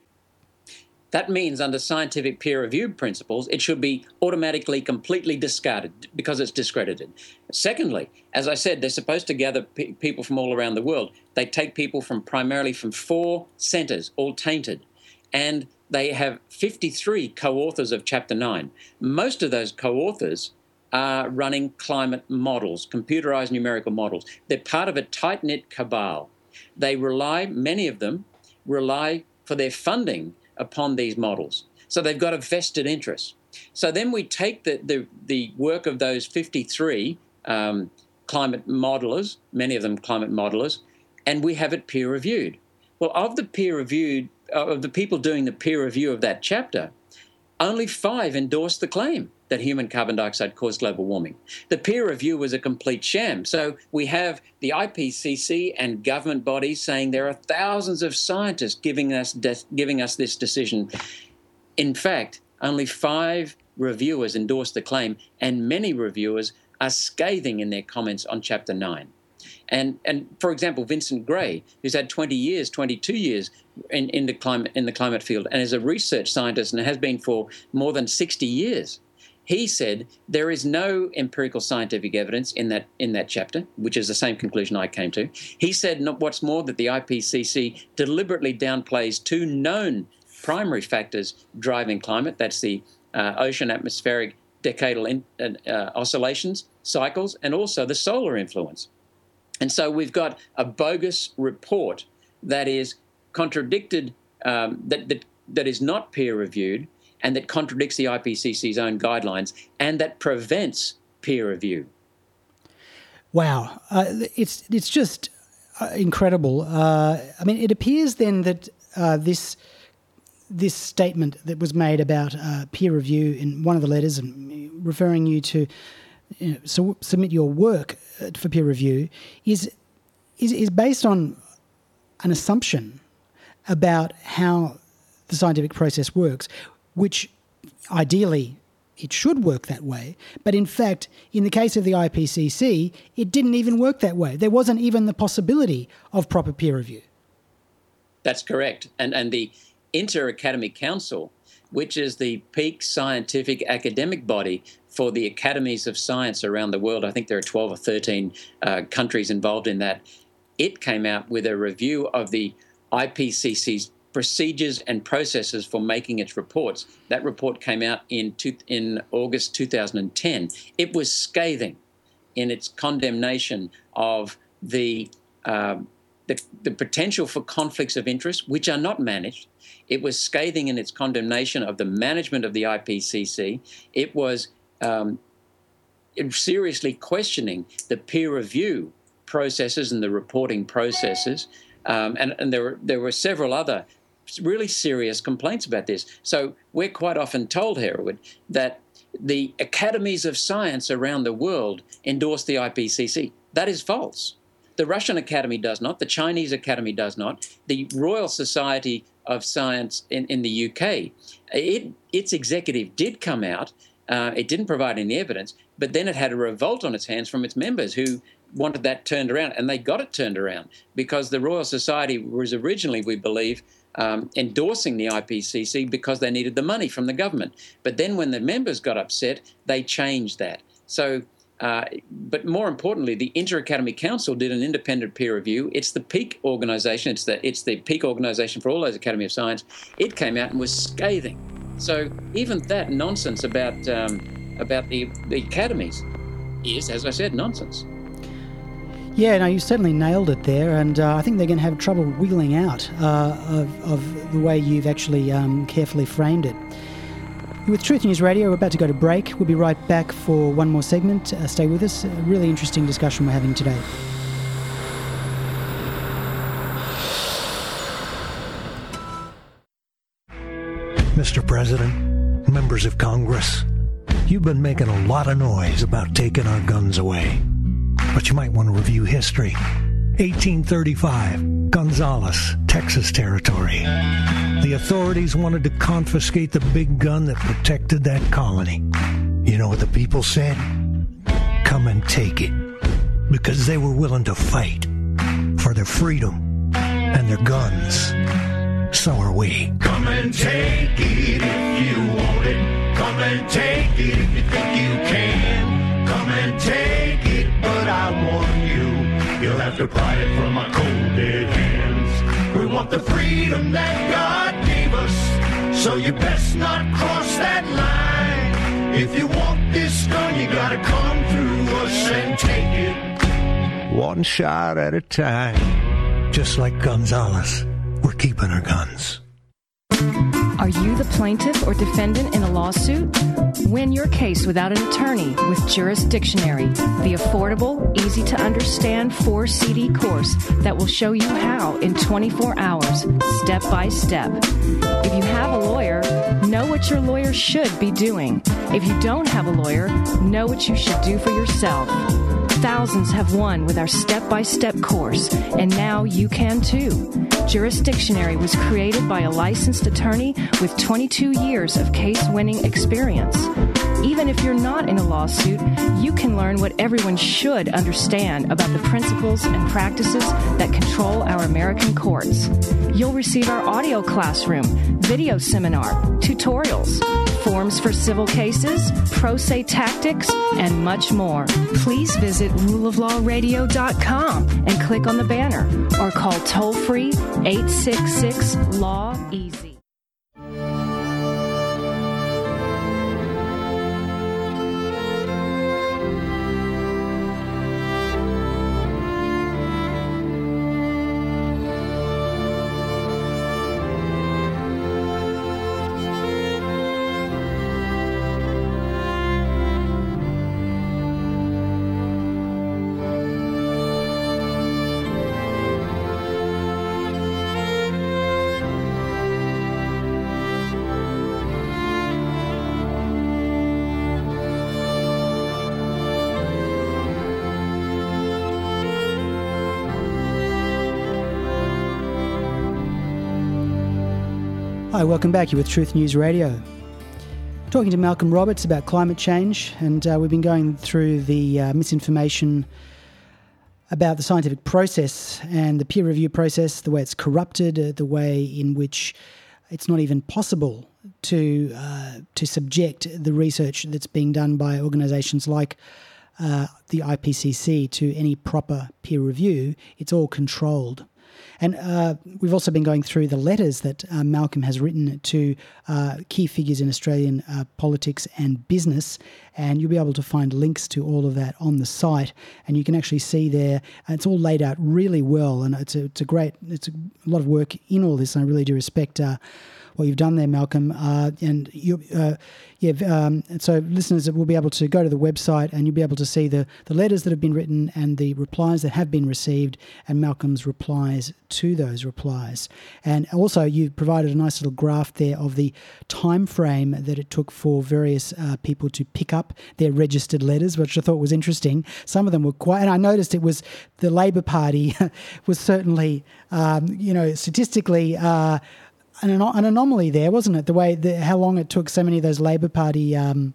S3: That means under scientific peer review principles, it should be automatically completely discarded because it's discredited. Secondly, as I said, they're supposed to gather pe- people from all around the world. They take people from primarily from four centres, all tainted, and they have fifty-three co-authors of Chapter nine. Most of those co-authors are running climate models, computerized numerical models. They're part of a tight-knit cabal. They rely, many of them, rely for their funding upon these models. So they've got a vested interest. So then we take the, the, the work of those fifty-three um, climate modelers, many of them climate modelers, and we have it peer-reviewed. Well, of the peer-reviewed of the people doing the peer review of that chapter, only five endorsed the claim that human carbon dioxide caused global warming. The peer review was a complete sham. So we have the I P C C and government bodies saying there are thousands of scientists giving us de- giving us this decision. In fact, only five reviewers endorsed the claim, and many reviewers are scathing in their comments on Chapter nine. And, and for example, Vincent Gray, who's had twenty years, twenty-two years in, in, the climate, in the climate field and is a research scientist and has been for more than sixty years, he said there is no empirical scientific evidence in that in that chapter, which is the same conclusion I came to. He said what's more that the I P C C deliberately downplays two known primary factors driving climate. That's the uh, ocean atmospheric decadal in, uh, oscillations, cycles, and also the solar influence. And so we've got a bogus report that is contradicted, um, that, that that is not peer-reviewed, and that contradicts the I P C C's own guidelines, and that prevents peer review.
S2: Wow, uh, it's it's just uh, incredible. Uh, I mean, it appears then that uh, this this statement that was made about uh, peer review in one of the letters, and referring you to you know, so submit your work for peer review, is is is based on an assumption about how the scientific process works, which ideally it should work that way. But in fact, in the case of the I P C C, it didn't even work that way. There wasn't even the possibility of proper peer review.
S3: That's correct. And and the Inter-Academy Council, which is the peak scientific academic body for the academies of science around the world, I think there are twelve or thirteen uh, countries involved in that, it came out with a review of the I P C C's procedures and processes for making its reports. That report came out in two, in August two thousand ten. It was scathing in its condemnation of the, uh, the the potential for conflicts of interest, which are not managed. It was scathing in its condemnation of the management of the I P C C. It was um, it seriously questioning the peer review processes and the reporting processes. Um, and, and there were there were several other really serious complaints about this. So we're quite often told, Hereward, that the academies of science around the world endorse the I P C C. That is false. The Russian Academy does not. The Chinese Academy does not. The Royal Society of Science in, in the U K, it, its executive did come out. Uh, it didn't provide any evidence, but then it had a revolt on its hands from its members who wanted that turned around, and they got it turned around because the Royal Society was originally, we believe, um, endorsing the I P C C because they needed the money from the government. But then when the members got upset, they changed that. So, uh, but more importantly, the Inter-Academy Council did an independent peer review. It's the peak organisation. It's the it's the peak organisation for all those Academy of Science. It came out and was scathing. So even that nonsense about um, about the, the academies is, as I said, nonsense.
S2: Yeah, no, you certainly nailed it there, and uh, I think they're going to have trouble wiggling out uh, of, of the way you've actually um, carefully framed it. With Truth News Radio, we're about to go to break. We'll be right back for one more segment. Uh, stay with us. A really interesting discussion we're having today.
S12: Mister President, members of Congress, you've been making a lot of noise about taking our guns away. But you might want to review history. eighteen thirty-five, Gonzales, Texas Territory. The authorities wanted to confiscate the big gun that protected that colony. You know what the people said? Come and take it. Because they were willing to fight for their freedom and their guns. So are we.
S5: Come and take it if you want it. Come and take it if you think you can. Come and take it, but I warn you, you'll have to pry it from my cold dead hands. We want the freedom that God gave us, so you best not cross that line. If you want this gun, you gotta come through us and take it.
S12: One shot at a time. Just like Gonzales, we're keeping our guns.
S4: Are you the plaintiff or defendant in a lawsuit? Win your case without an attorney with Jurisdictionary, the affordable, easy-to-understand four C D course that will show you how in twenty-four hours, step by step. If you have a lawyer, know what your lawyer should be doing. If you don't have a lawyer, know what you should do for yourself. Thousands have won with our step-by-step course, and now you can too. Jurisdictionary was created by a licensed attorney with twenty-two years of case-winning experience. Even if you're not in a lawsuit, you can learn what everyone should understand about the principles and practices that control our American courts. You'll receive our audio classroom, video seminar, tutorials, forms for civil cases, pro se tactics, and much more. Please visit rule of law radio dot com and click on the banner or call toll-free eight six six, L A W, E A S Y.
S2: Hi, welcome back. You're with Truth News Radio. Talking to Malcolm Roberts about climate change, and uh, we've been going through the uh, misinformation about the scientific process and the peer review process, the way it's corrupted, uh, the way in which it's not even possible to uh, to subject the research that's being done by organisations like uh, the I P C C to any proper peer review. It's all controlled. And uh, we've also been going through the letters that uh, Malcolm has written to uh, key figures in Australian uh, politics and business, and you'll be able to find links to all of that on the site. And you can actually see there, it's all laid out really well, and it's a, it's a great, it's a lot of work in all this, and I really do respect uh, what you've done there, Malcolm. Uh, and you, uh, yeah, um, and so listeners will be able to go to the website and you'll be able to see the, the letters that have been written and the replies that have been received and Malcolm's replies to those replies. And also you provided a nice little graph there of the time frame that it took for various uh, people to pick up their registered letters, which I thought was interesting. Some of them were quite, and I noticed it was the Labor Party was certainly, um, you know, statistically uh, An, an anomaly there, wasn't it? The way, the, how long it took so many of those Labor Party um,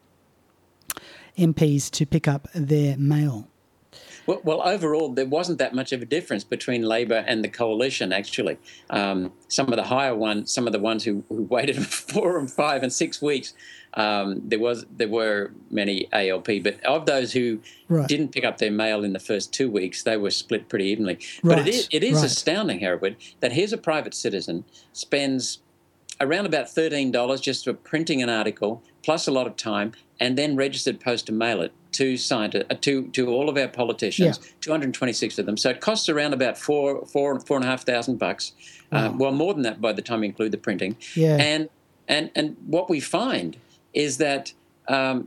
S2: M Ps to pick up their mail.
S3: Well, well, overall, there wasn't that much of a difference between Labor and the coalition, actually. Um, some of the higher ones, some of the ones who, who waited four and five and six weeks, um, there was there were many A L P. But of those who right. didn't pick up their mail in the first two weeks, they were split pretty evenly. Right. But it is, it is right. astounding, Hereward, that here's a private citizen spends around about thirteen dollars just for printing an article, plus a lot of time, and then registered post to mail it to scientists, uh, to to all of our politicians, yeah. two hundred twenty-six of them. So it costs around about four, four, four and a half thousand bucks. Wow. Um, well, more than that by the time you include the printing.
S2: Yeah.
S3: And and and what we find is that um,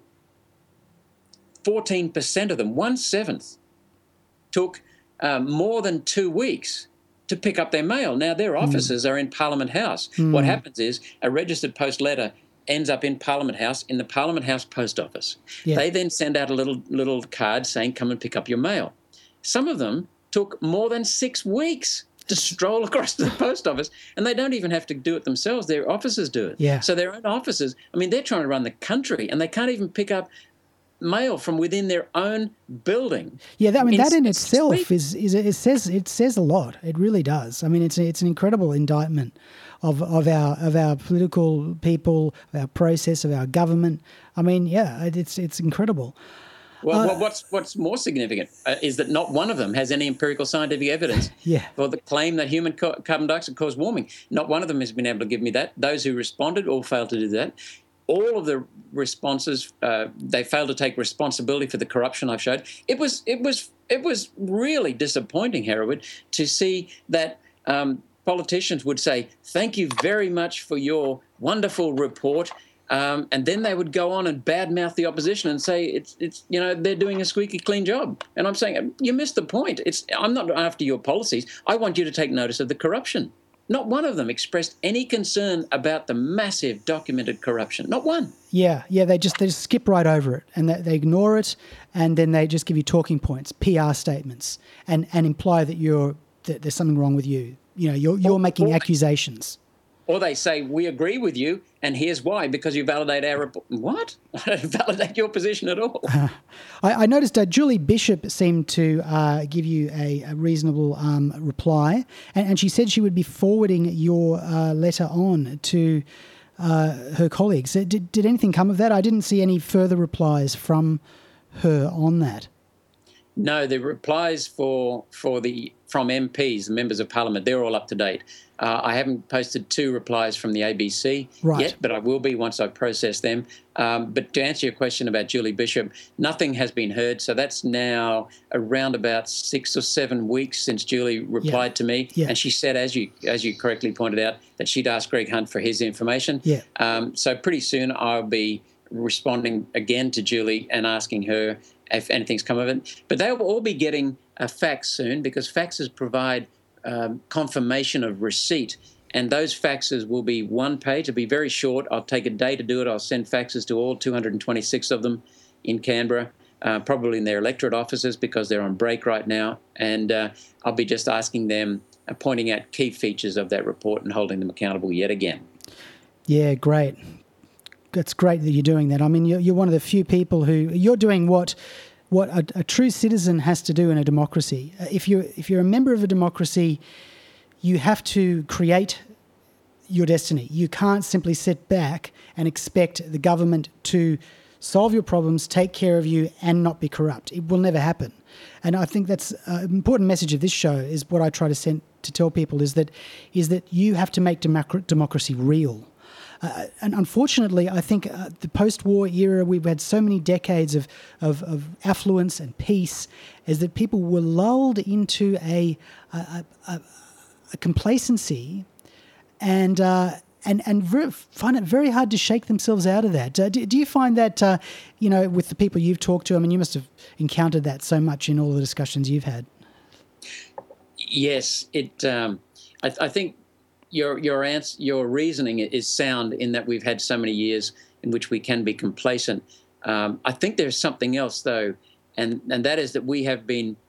S3: fourteen percent of them, one seventh, took um, more than two weeks to pick up their mail. Now their offices mm. are in Parliament House. Mm. What happens is a registered post letter ends up in Parliament House, in the Parliament House post office. Yeah. They then send out a little little card saying, come and pick up your mail. Some of them took more than six weeks to stroll across to the post office, and they don't even have to do it themselves. Their officers do it.
S2: Yeah.
S3: So their own officers, I mean, they're trying to run the country, and they can't even pick up mail from within their own building.
S2: Yeah, that, I mean,
S3: in
S2: that in
S3: six
S2: itself
S3: weeks.
S2: is, is it says it says a lot. It really does. I mean, it's it's an incredible indictment of of our of our political people, of our process, of our government. I mean, yeah, it's it's incredible.
S3: Well,
S2: uh,
S3: well what's what's more significant uh, is that not one of them has any empirical scientific evidence
S2: yeah.
S3: for the claim that human co- carbon dioxide caused warming. Not one of them has been able to give me that. Those who responded all failed to do that. All of the responses, uh, they failed to take responsibility for the corruption I've showed. It was it was it was really disappointing, Hereward, to see that um, politicians would say, "Thank you very much for your wonderful report." Um, and then they would go on and badmouth the opposition and say it's it's you know they're doing a squeaky clean job. And I'm saying you missed the point. It's I'm not after your policies. I want you to take notice of the corruption. not one of them expressed any concern about the massive documented corruption. Not one.
S2: Yeah, yeah, they just they just skip right over it and they, they ignore it, and then they just give you talking points, P R statements, and, and imply that you're that there's something wrong with you. You know, you're you're
S3: or,
S2: making
S3: or,
S2: accusations.
S3: Or they say, we agree with you, and here's why, because you validate our report. What? I don't validate your position at all.
S2: Uh, I, I noticed uh, Julie Bishop seemed to uh, give you a, a reasonable um, reply, and, and she said she would be forwarding your uh, letter on to uh, her colleagues. Did, did anything come of that? I didn't see any further replies from her on that.
S3: No, the replies for for the from M Ps, the members of Parliament, they're all up to date. Uh, I haven't posted two replies from the A B C
S2: right.
S3: yet, but I will be once I process them. Um, but to answer your question about Julie Bishop, nothing has been heard. So that's now around about six or seven weeks since Julie replied
S2: yeah.
S3: to me.
S2: Yeah.
S3: And she said, as you as you correctly pointed out, that she'd asked Greg Hunt for his information.
S2: Yeah.
S3: Um, so pretty soon I'll be responding again to Julie and asking her if anything's come of it. But they'll all be getting a fax soon, because faxes provide um, confirmation of receipt. And those faxes will be one page. It'll be very short. I'll take a day to do it. I'll send faxes to all two hundred twenty-six of them in Canberra, uh, probably in their electorate offices because they're on break right now. And uh, I'll be just asking them, uh, pointing out key features of that report and holding them accountable yet again.
S2: Yeah, great. It's great that you're doing that. I mean, you're, you're one of the few people who you're doing what what a, a true citizen has to do in a democracy. If you're if you're a member of a democracy, you have to create your destiny. You can't simply sit back and expect the government to solve your problems, take care of you, and not be corrupt. It will never happen. And I think that's an important message of this show. Is what I try to send to tell people is that is that you have to make democ- democracy real. Uh, and unfortunately, I think uh, the post-war era, we've had so many decades of, of, of affluence and peace, is that people were lulled into a a, a, a complacency, and uh, and and very, find it very hard to shake themselves out of that. Uh, do, do you find that uh, you know, with the people you've talked to? I mean, you must have encountered that so much in all the discussions you've had.
S3: Yes, it. Um, I, I think. Your your answer, your reasoning is sound in that we've had so many years in which we can be complacent. Um, I think there's something else though, and and that is that we have been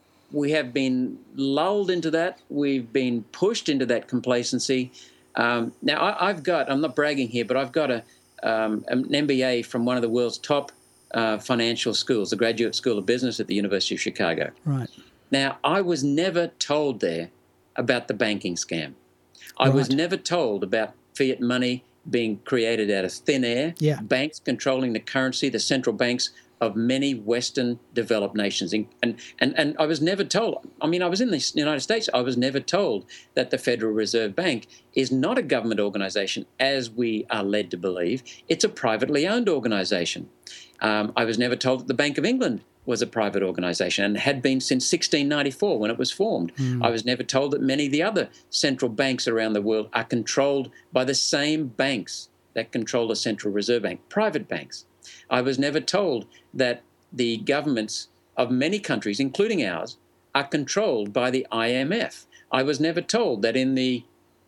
S3: we have been lulled into that. We've been pushed into that complacency. Um, now I, I've got I'm not bragging here, but I've got a um, an M B A from one of the world's top uh, financial schools, the Graduate School of Business at the University of Chicago.
S2: Right.
S3: Now I was never told there about the banking scam. I
S2: Right.
S3: was never told about fiat money being created out of thin air,
S2: yeah.
S3: banks controlling the currency, the central banks of many Western developed nations. And, and, and I was never told, I mean, I was in the United States, I was never told that the Federal Reserve Bank is not a government organization, as we are led to believe. It's a privately owned organization. Um, I was never told that the Bank of England was a private organisation and had been since sixteen ninety-four when it was formed. Mm. I was never told that many of the other central banks around the world are controlled by the same banks that control the Central Reserve Bank, private banks. I was never told that the governments of many countries, including ours, are controlled by the I M F. I was never told that in the,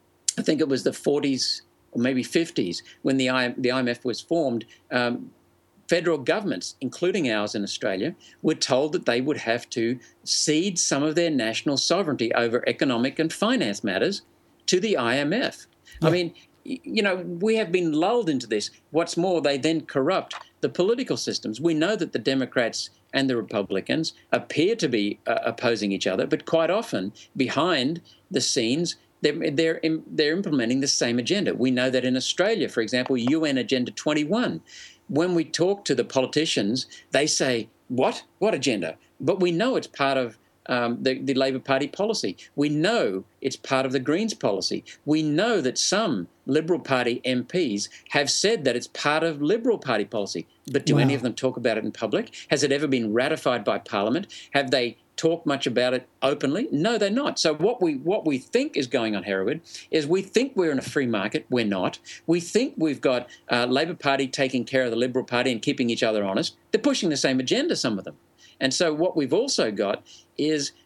S3: I think it was the forties or maybe fifties, when the, I, the I M F was formed, um, federal governments, including ours in Australia, were told that they would have to cede some of their national sovereignty over economic and finance matters to the I M F. Yeah. I mean, you know, we have been lulled into this. What's more, they then corrupt the political systems. We know that the Democrats and the Republicans appear to be uh, opposing each other, but quite often behind the scenes, they're, they're, they're implementing the same agenda. We know that in Australia, for example, U N Agenda twenty-one, when we talk to the politicians, they say, what? What agenda? But we know it's part of um, the, the Labor Party policy. We know it's part of the Greens policy. We know that some Liberal Party M Ps have said that it's part of Liberal Party policy. But do wow. any of them talk about it in public? Has it ever been ratified by Parliament? Have they talk much about it openly? No, they're not. So what we what we think is going on, Hereward, is we think we're in a free market. We're not. We think we've got uh, Labor Party taking care of the Liberal Party and keeping each other honest. They're pushing the same agenda, some of them. And so what we've also got is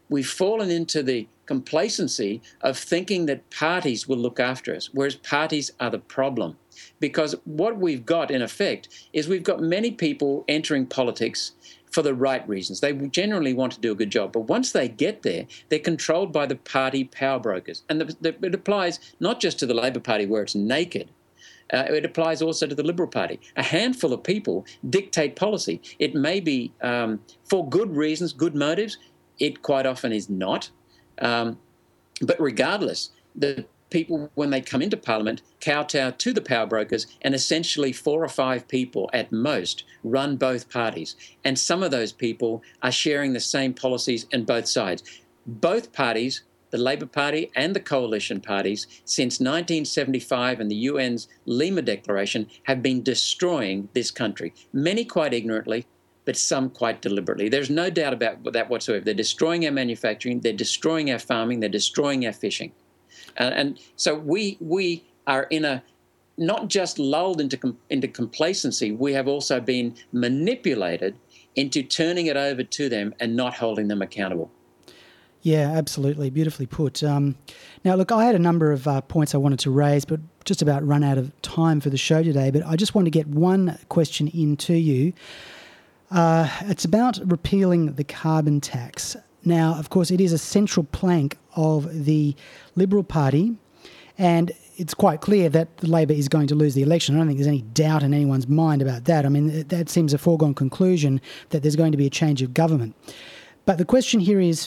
S3: we've fallen into the complacency of thinking that parties will look after us, whereas parties are the problem. Because what we've got, in effect, is we've got many people entering politics for the right reasons. They generally want to do a good job. But once they get there, they're controlled by the party power brokers. And the, the, it applies not just to the Labor Party, where it's naked. Uh, it applies also to the Liberal Party. A handful of people dictate policy. It may be um, for good reasons, good motives. It quite often is not. Um, but regardless, the people, when they come into Parliament, kowtow to the power brokers, and essentially four or five people at most run both parties. And some of those people are sharing the same policies on both sides. Both parties, the Labor Party and the coalition parties, since nineteen seventy-five and the U N's Lima Declaration, have been destroying this country. Many quite ignorantly, but some quite deliberately. There's no doubt about that whatsoever. They're destroying our manufacturing, they're destroying our farming, they're destroying our fishing. Uh, and so we we are in a, not just lulled into com- into complacency, we have also been manipulated into turning it over to them and not holding them accountable.
S2: Yeah, absolutely. Beautifully put. Um, now, look, I had a number of uh, points I wanted to raise, but just about run out of time for the show today. But I just want to get one question in to you. Uh, it's about repealing the carbon tax. Now, of course, it is a central plank of the Liberal Party, and it's quite clear that Labor is going to lose the election. I don't think there's any doubt in anyone's mind about that. I mean, that seems a foregone conclusion that there's going to be a change of government. But the question here is,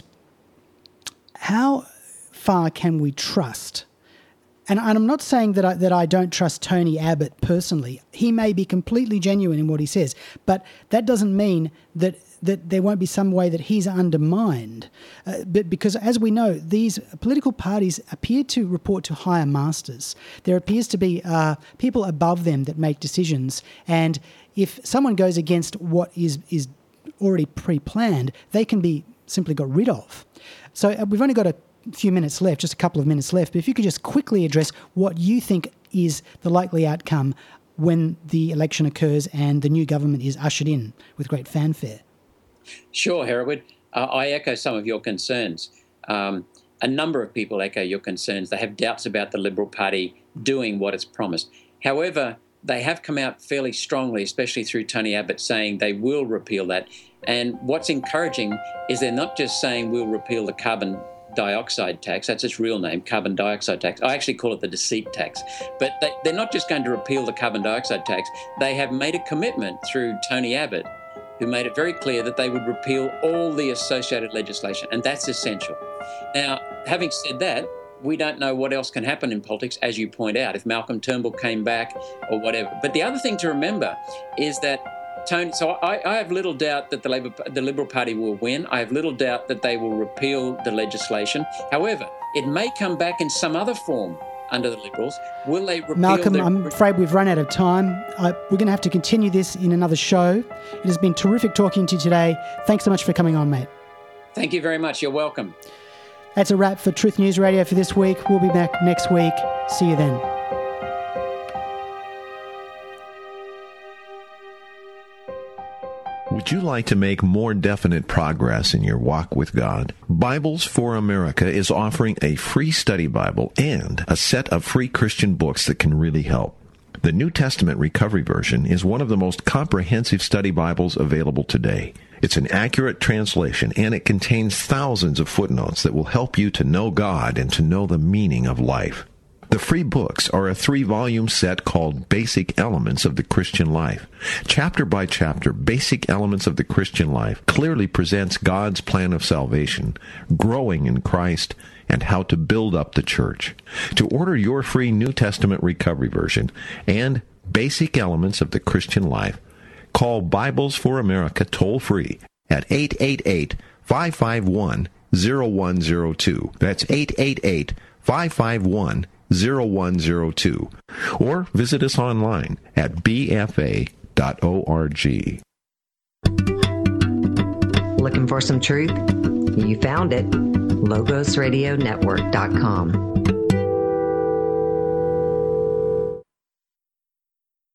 S2: how far can we trust? And, and I'm not saying that I, that I don't trust Tony Abbott personally. He may be completely genuine in what he says, but that doesn't mean that that there won't be some way that he's undermined. Uh, but because, as we know, these political parties appear to report to higher masters. There appears to be uh, people above them that make decisions, and if someone goes against what is is already pre-planned, they can be simply got rid of. So uh, we've only got a few minutes left, just a couple of minutes left, but if you could just quickly address what you think is the likely outcome when the election occurs and the new government is ushered in with great fanfare.
S3: Sure, Hereward. Uh, I echo some of your concerns. Um, a number of people echo your concerns. They have doubts about the Liberal Party doing what it's promised. However, they have come out fairly strongly, especially through Tony Abbott, saying they will repeal that. And what's encouraging is they're not just saying we'll repeal the carbon dioxide tax. That's its real name, carbon dioxide tax. I actually call it the deceit tax. But they, they're not just going to repeal the carbon dioxide tax. They have made a commitment through Tony Abbott, who made it very clear that they would repeal all the associated legislation, and that's essential. Now, having said that, we don't know what else can happen in politics, as you point out, if Malcolm Turnbull came back or whatever. But the other thing to remember is that Tony, so I, I have little doubt that the Labor, the Liberal Party will win. I have little doubt that they will repeal the legislation. However, it may come back in some other form under the Liberals. Will they repeal
S2: Malcolm,
S3: the...
S2: I'm afraid we've run out of time. I, we're going to have to continue this in another show. It has been terrific talking to you today. Thanks so much for coming on, mate.
S3: Thank you very much. You're welcome.
S2: That's a wrap for Truth News Radio for this week. We'll be back next week. See you then.
S13: Would you like to make more definite progress in your walk with God? Bibles for America is offering a free study Bible and a set of free Christian books that can really help. The New Testament Recovery Version is one of the most comprehensive study Bibles available today. It's an accurate translation, and it contains thousands of footnotes that will help you to know God and to know the meaning of life. The free books are a three-volume set called Basic Elements of the Christian Life. Chapter by chapter, Basic Elements of the Christian Life clearly presents God's plan of salvation, growing in Christ, and how to build up the church. To order your free New Testament Recovery Version and Basic Elements of the Christian Life, call Bibles for America toll-free at eight eight eight, five five one, zero one zero two. That's eight eight eight, five five one, zero one zero two. Or visit us online at b f a dot org.
S14: Looking for some truth? You found it. logos radio network dot com.